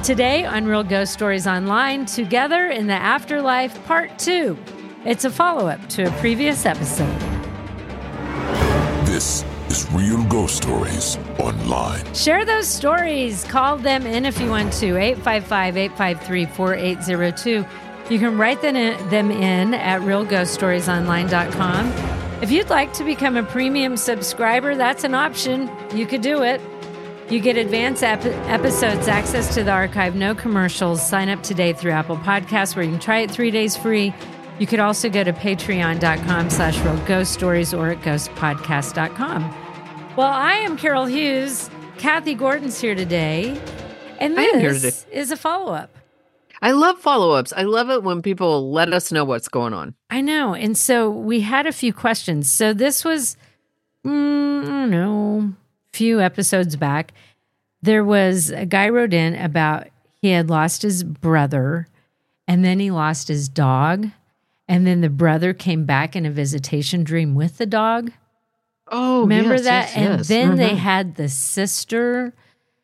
Today on Real Ghost Stories Online, Together in the Afterlife Part 2. It's a follow-up to a previous episode. This is Real Ghost Stories Online. Share those stories. Call them in if you want to. 855-853-4802. You can write them in at realghoststoriesonline.com. If you'd like to become a premium subscriber, that's an option. You could do it. You get advanced episodes, access to the archive, no commercials. Sign up today through Apple Podcasts, where you can try it 3 days free. You could also go to patreon.com/realghoststories or at ghostpodcast.com. Well, I am Carol Hughes. Kathy Gordon's here today. And this is a follow-up. I love follow-ups. I love it when people let us know what's going on. I know. And so we had a few questions. So this was, few episodes back. There was a guy wrote in about he had lost his brother, and then he lost his dog, and then the brother came back in a visitation dream with the dog. Oh, remember yes, that? yes, and yes. then they had the sister,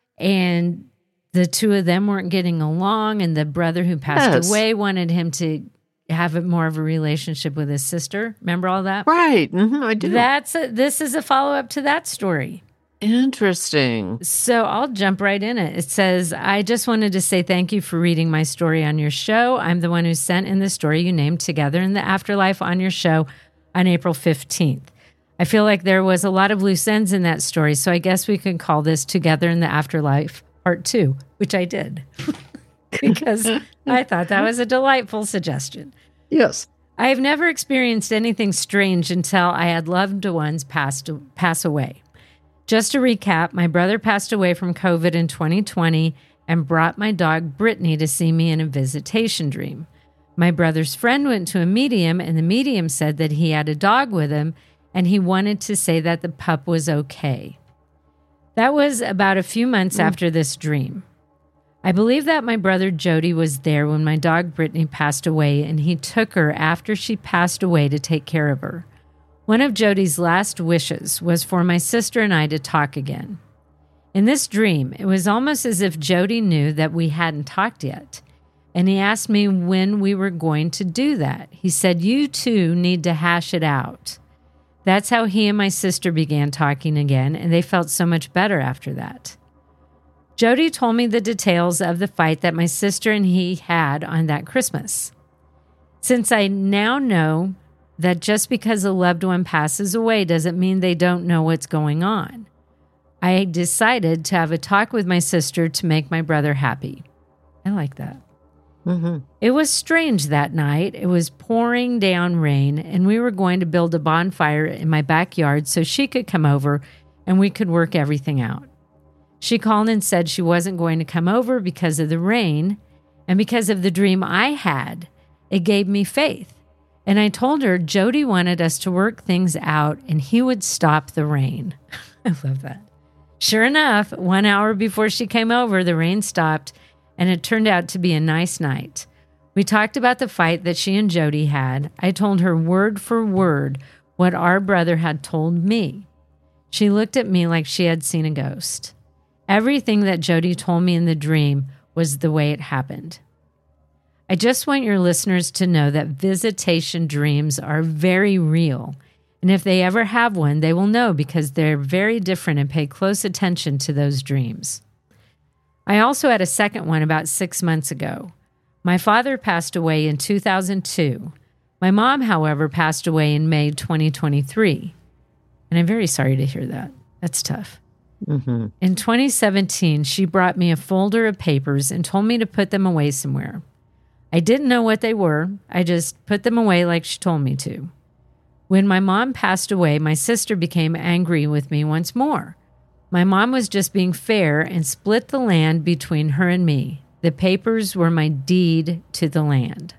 and the two of them weren't getting along, and the brother who passed away wanted him to have more of a relationship with his sister. Remember all that? Right. I do. This is a follow-up to that story. Interesting. So I'll jump right in it. It says, I just wanted to say thank you for reading my story on your show. I'm the one who sent in the story you named Together in the Afterlife on your show on April 15th. I feel like there was a lot of loose ends in that story, so I guess we could call this Together in the Afterlife Part 2, which I did because I thought that was a delightful suggestion. Yes. I have never experienced anything strange until I had loved ones pass away. Just to recap, my brother passed away from COVID in 2020 and brought my dog Brittany to see me in a visitation dream. My brother's friend went to a medium, and the medium said that he had a dog with him, and he wanted to say that the pup was okay. That was about a few months after this dream. I believe that my brother Jody was there when my dog Brittany passed away, and he took her after she passed away to take care of her. One of Jody's last wishes was for my sister and I to talk again. In this dream, it was almost as if Jody knew that we hadn't talked yet, and he asked me when we were going to do that. He said, "You two need to hash it out." That's how he and my sister began talking again, and they felt so much better after that. Jody told me the details of the fight that my sister and he had on that Christmas. Since I now know that just because a loved one passes away doesn't mean they don't know what's going on, I decided to have a talk with my sister to make my brother happy. I like that. It was strange that night. It was pouring down rain, and we were going to build a bonfire in my backyard so she could come over and we could work everything out. She called and said she wasn't going to come over because of the rain, and because of the dream I had, it gave me faith. And I told her Jody wanted us to work things out and he would stop the rain. I love that. Sure enough, 1 hour before she came over, the rain stopped, and it turned out to be a nice night. We talked about the fight that she and Jody had. I told her word for word what our brother had told me. She looked at me like she had seen a ghost. Everything that Jody told me in the dream was the way it happened. I just want your listeners to know that visitation dreams are very real. And if they ever have one, they will know because they're very different, and pay close attention to those dreams. I also had a second one about 6 months ago. My father passed away in 2002. My mom, however, passed away in May 2023. And I'm very sorry to hear that. That's tough. In 2017, she brought me a folder of papers and told me to put them away somewhere. I didn't know what they were. I just put them away like she told me to. When my mom passed away, my sister became angry with me once more. My mom was just being fair and split the land between her and me. The papers were my deed to the land.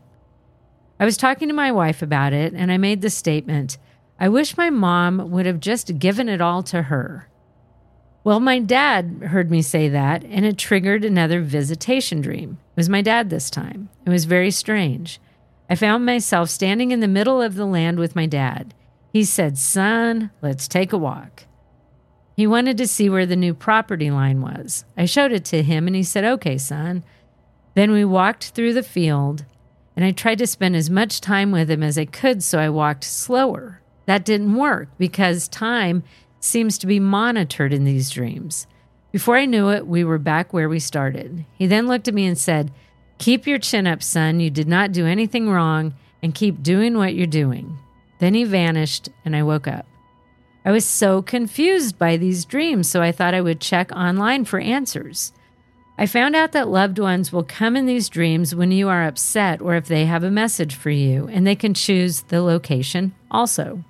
I was talking to my wife about it, and I made the statement, I wish my mom would have just given it all to her. Well, my dad heard me say that, and it triggered another visitation dream. It was my dad this time. It was very strange. I found myself standing in the middle of the land with my dad. He said, "Son, let's take a walk." He wanted to see where the new property line was. I showed it to him and he said, "Okay, son." Then we walked through the field and I tried to spend as much time with him as I could, so I walked slower. That didn't work because time seems to be monitored in these dreams. Before I knew it, we were back where we started. He then looked at me and said, "Keep your chin up, son. You did not do anything wrong, and keep doing what you're doing." Then he vanished and I woke up. I was so confused by these dreams, so I thought I would check online for answers. I found out that loved ones will come in these dreams when you are upset or if they have a message for you, and they can choose the location also.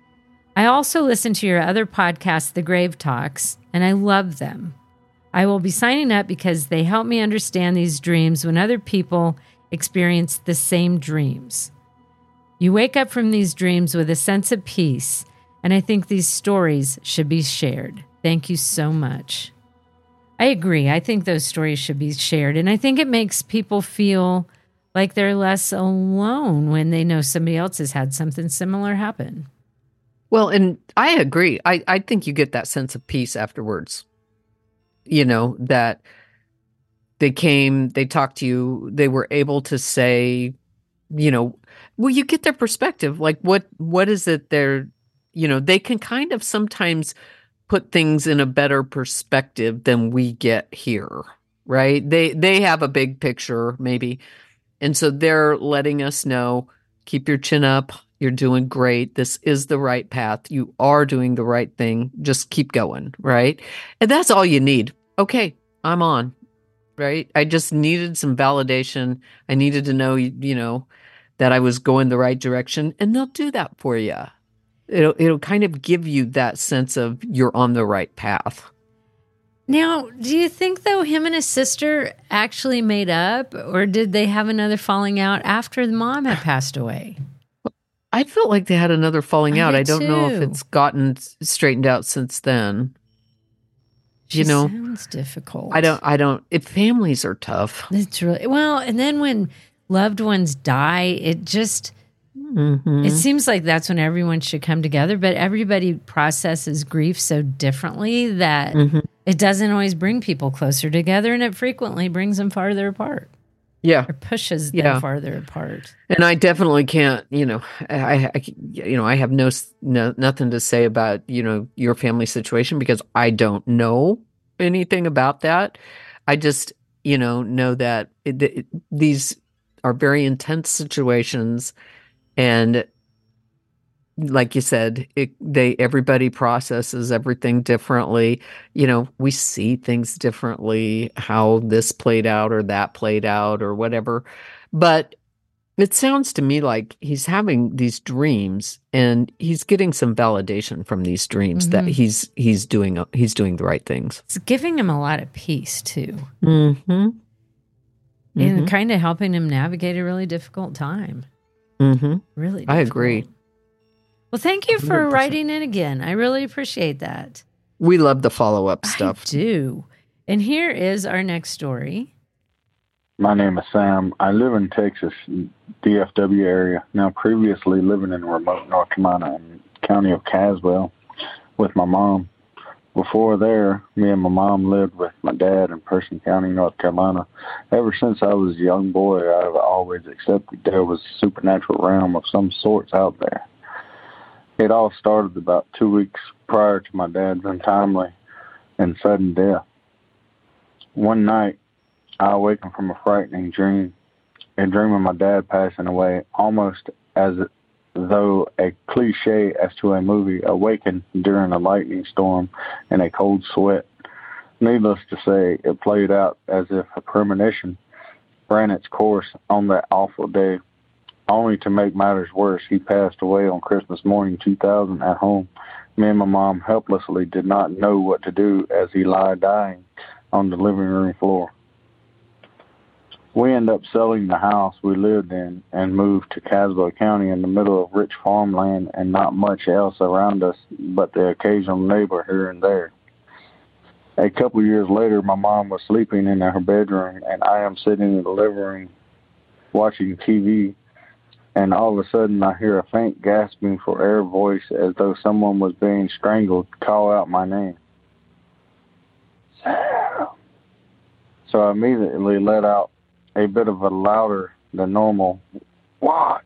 I also listen to your other podcasts, The Grave Talks, and I love them. I will be signing up because they help me understand these dreams when other people experience the same dreams. You wake up from these dreams with a sense of peace, and I think these stories should be shared. Thank you so much. I agree. I think those stories should be shared, and I think it makes people feel like they're less alone when they know somebody else has had something similar happen. Well, and I agree. I think you get that sense of peace afterwards. You know, that they came, they talked to you, they were able to say, you know, well, you get their perspective. Like, what is it they're, you know, they can kind of sometimes put things in a better perspective than we get here, right? They have a big picture, maybe. And so they're letting us know, keep your chin up. You're doing great. This is the right path. You are doing the right thing. Just keep going, right? And that's all you need. Okay, I'm on, right? I just needed some validation. I needed to know, you know, that I was going the right direction, and they'll do that for you. It'll kind of give you that sense of you're on the right path. Now, do you think, though, him and his sister actually made up, or did they have another falling out after the mom had passed away? I felt like they had another falling out. did I don't know if too. it's gotten straightened out since then. She know, sounds difficult. I don't, if families are tough. It's really, well, and then when loved ones die, it just, Mhm. it seems like that's when everyone should come together, but everybody processes grief so differently that it doesn't always bring people closer together, and it frequently brings them farther apart. Yeah. Or pushes them Yeah. farther apart. And I definitely can't, you know, I have nothing to say about, you know, your family situation because I don't know anything about that. I just, you know that these are very intense situations, and like you said, everybody processes everything differently. You know, we see things differently, how this played out or that played out or whatever. But it sounds to me like he's having these dreams and he's getting some validation from these dreams that he's doing the right things. It's giving him a lot of peace, too. Mm-hmm. And kind of helping him navigate a really difficult time. Mm-hmm. Really difficult. I agree. Well, thank you for 100%. writing in again. I really appreciate that. We love the follow-up stuff. I do. And here is our next story. My name is Sam. I live in Texas, DFW area. Now, previously living in remote North Carolina in the county of Caswell with my mom. Before there, me and my mom lived with my dad in Person County, North Carolina. Ever since I was a young boy, I've always accepted there was a supernatural realm of some sorts out there. It all started about 2 weeks prior to my dad's untimely and sudden death. One night, I awakened from a frightening dream, a dream of my dad passing away, almost as though a cliche as to a movie, awakened during a lightning storm and a cold sweat. Needless to say, it played out as if a premonition ran its course on that awful day. Only to make matters worse, he passed away on Christmas morning 2000 at home. Me and my mom helplessly did not know what to do as he lay dying on the living room floor. We ended up selling the house we lived in and moved to Caswell County in the middle of rich farmland and not much else around us but the occasional neighbor here and there. A couple years later, my mom was sleeping in her bedroom and I am sitting in the living room watching TV. And all of a sudden, I hear a faint gasping for air voice as though someone was being strangled call out my name. Sam. So I immediately let out a bit of a louder than normal, what?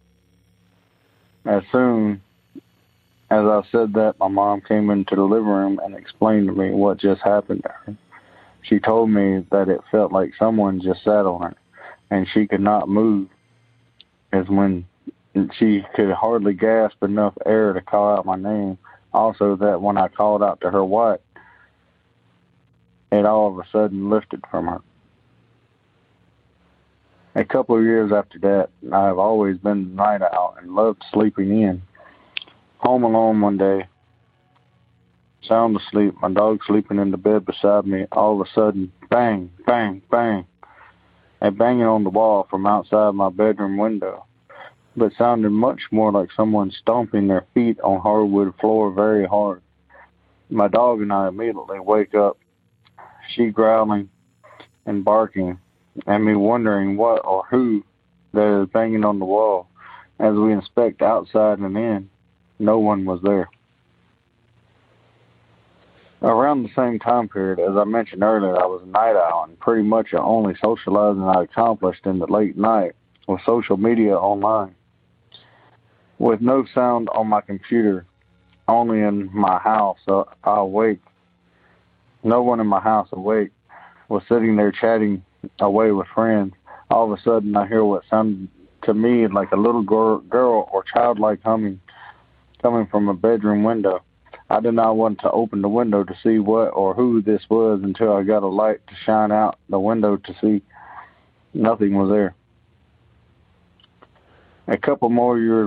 As soon as I said that, my mom came into the living room and explained to me what just happened to her. She told me that it felt like someone just sat on her, and she could not move, as when she could hardly gasp enough air to call out my name. Also, that when I called out to her what, it all of a sudden lifted from her. A couple of years after that, I have always been a night owl and loved sleeping in. Home alone one day, sound asleep, my dog sleeping in the bed beside me, all of a sudden, bang, bang, bang, a banging on the wall from outside my bedroom window, but sounded much more like someone stomping their feet on hardwood floor very hard. My dog and I immediately wake up, she growling and barking, and me wondering what or who that is banging on the wall. As we inspect outside and in, no one was there. Around the same time period, as I mentioned earlier, I was a night owl, and pretty much the only socializing I accomplished in the late night was social media online. With no sound on my computer, only in my house, I awake. No one in my house awake, was sitting there chatting away with friends. All of a sudden, I hear what sounded to me like a little girl or childlike humming coming from a bedroom window. I did not want to open the window to see what or who this was until I got a light to shine out the window to see. Nothing was there. A couple more years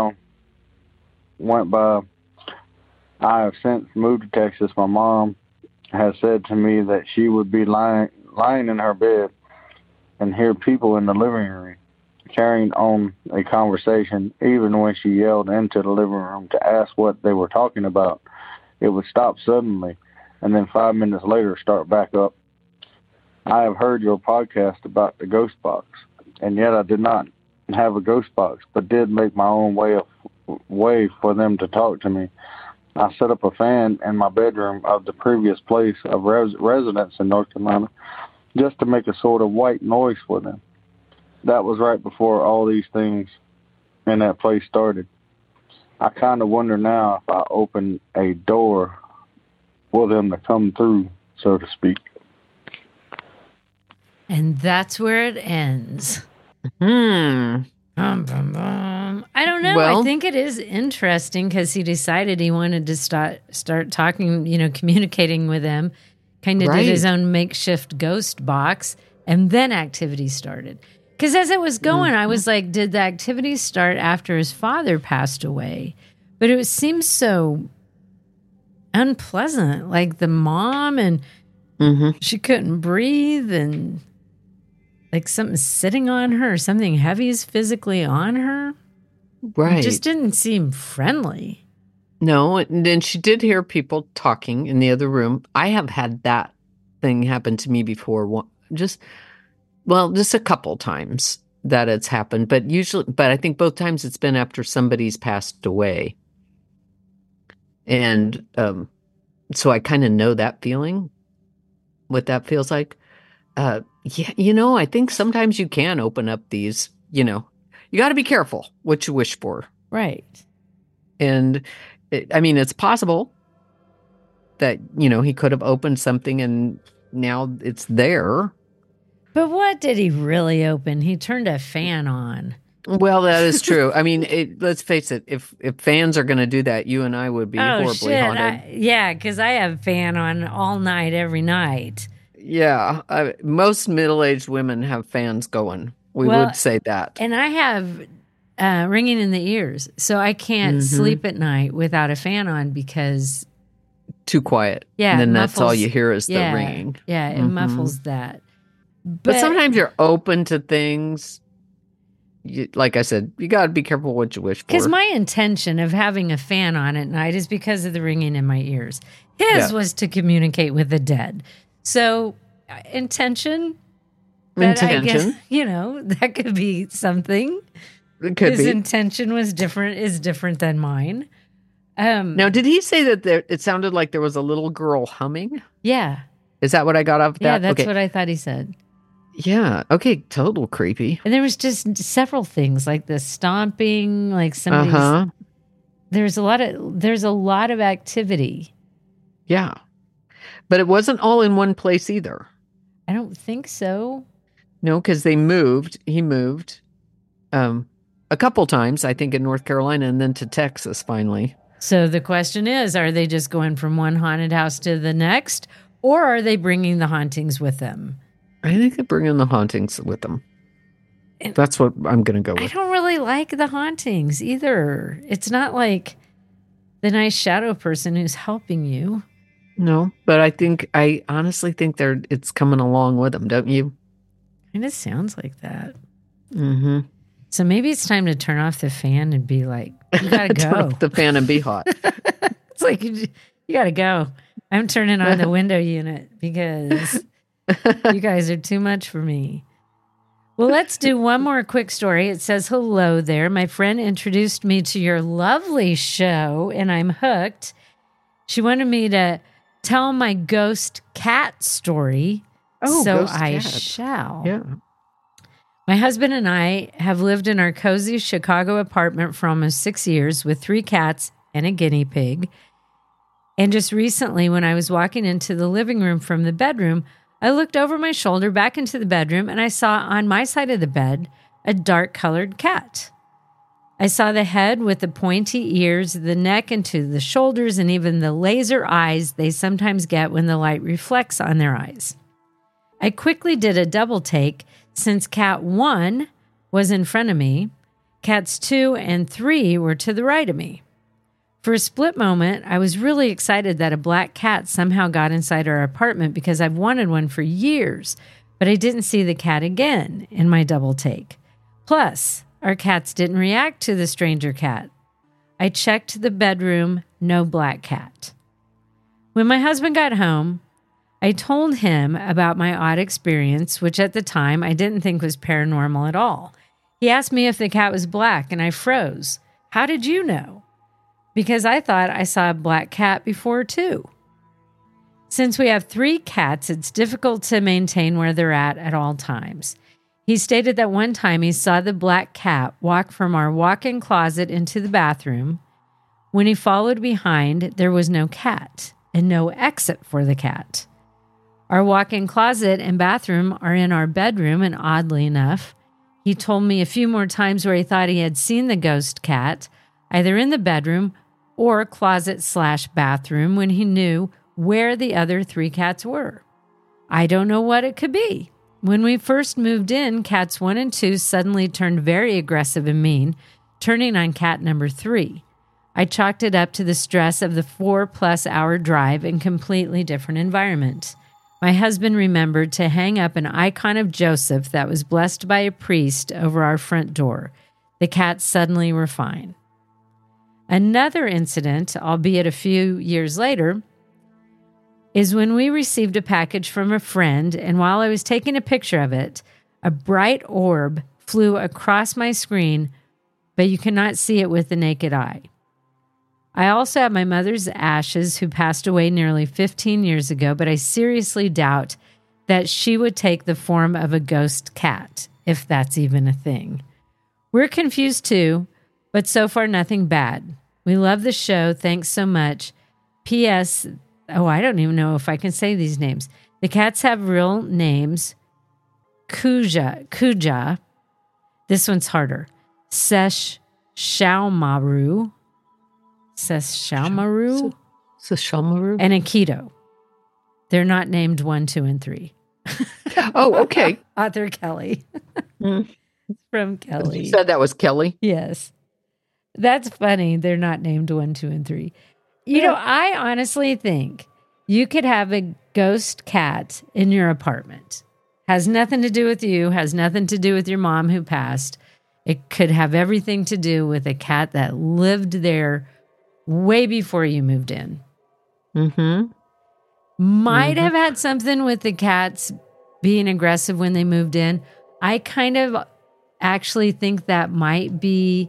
went by. I have since moved to Texas. My mom has said to me that she would be lying in her bed and hear people in the living room carrying on a conversation. Even when she yelled into the living room to ask what they were talking about, it would stop suddenly and then 5 minutes later start back up. I have heard your podcast about the ghost box, and yet I did not have a ghost box, but did make my own way for them to talk to me. I set up a fan in my bedroom of the previous place of residence in North Carolina just to make a sort of white noise for them. That was right before all these things in that place started. I kind of wonder now if I open a door for them to come through, so to speak. And that's where it ends. I don't know. Well, I think it is interesting because he decided he wanted to start talking, communicating with them, kind of did his own makeshift ghost box, and then activities started. Because as it was going, I was like, did the activities start after his father passed away? But it seems so unpleasant. Like the mom and she couldn't breathe and like something sitting on her or something heavy is physically on her. Right. It just didn't seem friendly. No, and then she did hear people talking in the other room. I have had that thing happen to me before. Just a couple times that it's happened, but I think both times it's been after somebody's passed away. And so I kind of know that feeling, what that feels like. Yeah, I think sometimes you can open up these, you got to be careful what you wish for. Right. And it's possible that, he could have opened something and now it's there. But what did he really open? He turned a fan on. Well, that is true. Let's face it. If fans are going to do that, you and I would be horribly haunted. Because I have fan on all night, every night. Yeah. Most middle-aged women have fans going. We would say that. And I have ringing in the ears. So I can't sleep at night without a fan on because... Too quiet. Yeah. And then that's all you hear is the ringing. Yeah, it muffles that. But sometimes you're open to things. Like I said, you got to be careful what you wish for. Because my intention of having a fan on at night is because of the ringing in my ears. His was to communicate with the dead. So intention. I guess, that could be something. It could His be. intention is different than mine. Now, did he say that it sounded like there was a little girl humming? Yeah. Is that what I got off Yeah, that? that's Okay. what I thought he said. Yeah. Okay. Total creepy. And there was just several things like the stomping, like somebody's. Uh-huh. There's a lot of activity. Yeah. But it wasn't all in one place either. I don't think so. No, because he moved a couple times, I think, in North Carolina and then to Texas finally. So the question is, are they just going from one haunted house to the next, or are they bringing the hauntings with them? I think they bring in the hauntings with them. That's what I'm going to go with. I don't really like the hauntings either. It's not like the nice shadow person who's helping you. No, but I honestly think it's coming along with them, don't you? And it sounds like that. Mm-hmm. So maybe it's time to turn off the fan and be like, you gotta Turn go. off the fan and be hot. It's like, you gotta go. I'm turning on the window unit because you guys are too much for me. Well, let's do one more quick story. It says, hello there. My friend introduced me to your lovely show and I'm hooked. She wanted me to tell my ghost cat story. Oh, so ghost I cat. shall. Yeah. My husband and I have lived in our cozy Chicago apartment for almost 6 years with 3 cats and a guinea pig. And just recently, when I was walking into the living room from the bedroom, I looked over my shoulder back into the bedroom and I saw on my side of the bed a dark colored cat. I saw the head with the pointy ears, the neck into the shoulders, and even the laser eyes they sometimes get when the light reflects on their eyes. I quickly did a double take since cat 1 was in front of me, cats 2 and 3 were to the right of me. For a split moment, I was really excited that a black cat somehow got inside our apartment because I've wanted one for years, but I didn't see the cat again in my double take. Plus, our cats didn't react to the stranger cat. I checked the bedroom, no black cat. When my husband got home, I told him about my odd experience, which at the time I didn't think was paranormal at all. He asked me if the cat was black, and I froze. How did you know? Because I thought I saw a black cat before, too. Since we have 3 cats, it's difficult to maintain where they're at all times. He stated that one time he saw the black cat walk from our walk-in closet into the bathroom. When he followed behind, there was no cat and no exit for the cat. Our walk-in closet and bathroom are in our bedroom, and oddly enough, he told me a few more times where he thought he had seen the ghost cat, either in the bedroom or closet/bathroom, when he knew where the other 3 cats were. I don't know what it could be. When we first moved in, cats 1 and 2 suddenly turned very aggressive and mean, turning on cat number 3. I chalked it up to the stress of the 4+ hour drive in completely different environment. My husband remembered to hang up an icon of Joseph that was blessed by a priest over our front door. The cats suddenly were fine. Another incident, albeit a few years later, is when we received a package from a friend, and while I was taking a picture of it, a bright orb flew across my screen, but you cannot see it with the naked eye. I also have my mother's ashes, who passed away nearly 15 years ago, but I seriously doubt that she would take the form of a ghost cat, if that's even a thing. We're confused too, but so far nothing bad. We love the show. Thanks so much. P.S. Oh, I don't even know if I can say these names. The cats have real names. Kuja. This one's harder. Seshaumaru. Seshaumaru? And Aikido. They're not named 1, 2, and 3. Oh, okay. Author Kelly. From Kelly. You said that was Kelly? Yes. That's funny. They're not named 1, 2, and 3. You know, I honestly think you could have a ghost cat in your apartment. Has nothing to do with you, has nothing to do with your mom who passed. It could have everything to do with a cat that lived there way before you moved in. Mm-hmm. Might have had something with the cats being aggressive when they moved in. I kind of actually think that might be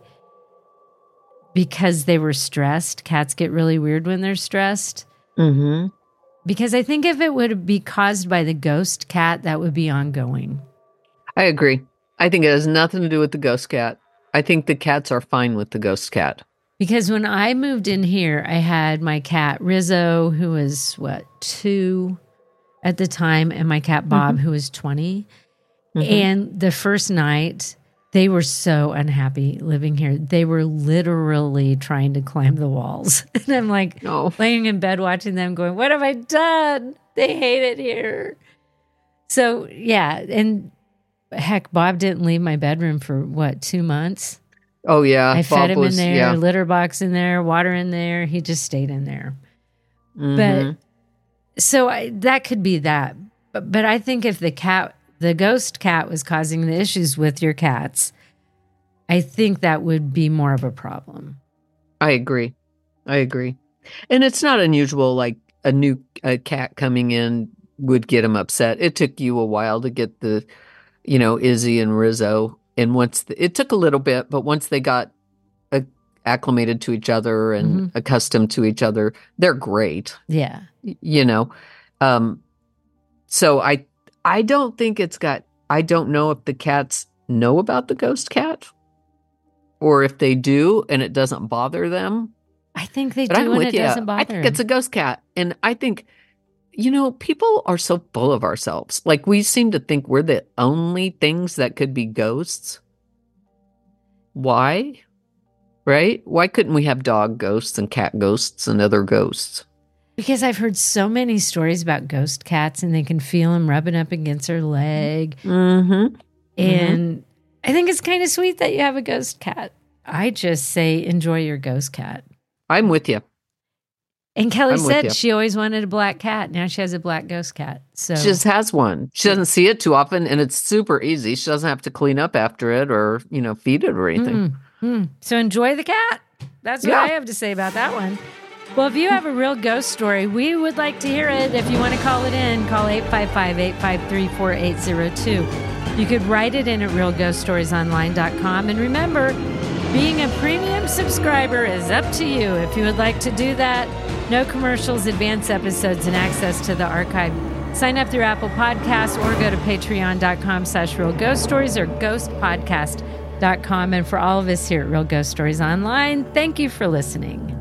because they were stressed. Cats get really weird when they're stressed. Mm-hmm. Because I think if it would be caused by the ghost cat, that would be ongoing. I agree. I think it has nothing to do with the ghost cat. I think the cats are fine with the ghost cat. Because when I moved in here, I had my cat Rizzo, who was 2 at the time, and my cat Bob, who was 20. And the first night, they were so unhappy living here. They were literally trying to climb the walls. And I'm like laying in bed watching them going, what have I done? They hate it here. So, yeah. And heck, Bob didn't leave my bedroom for 2 months? Oh, yeah. I fed him in there, litter box in there, water in there. He just stayed in there. But so that could be that. But I think if the ghost cat was causing the issues with your cats, I think that would be more of a problem. I agree. And it's not unusual, like a cat coming in would get him upset. It took you a while to get the, Izzy and Rizzo. And it took a little bit, but once they got acclimated to each other and accustomed to each other, they're great. Yeah. So I don't think I don't know if the cats know about the ghost cat or if they do and it doesn't bother them. I think they do and it doesn't bother them. I think it's a ghost cat. And I think, people are so full of ourselves. Like we seem to think we're the only things that could be ghosts. Why? Right? Why couldn't we have dog ghosts and cat ghosts and other ghosts? Because I've heard so many stories about ghost cats and they can feel them rubbing up against their leg. And I think it's kind of sweet that you have a ghost cat. I just say enjoy your ghost cat. I'm with you. And Kelly said she always wanted a black cat. Now she has a black ghost cat. So she just has one. She doesn't see it too often and it's super easy. She doesn't have to clean up after it or, feed it or anything. So enjoy the cat. That's what I have to say about that one. Well, if you have a real ghost story, we would like to hear it. If you want to call it in, call 855-853-4802. You could write it in at realghoststoriesonline.com. And remember, being a premium subscriber is up to you. If you would like to do that, no commercials, advanced episodes, and access to the archive. Sign up through Apple Podcasts or go to patreon.com/realghoststories or ghostpodcast.com. And for all of us here at Real Ghost Stories Online, thank you for listening.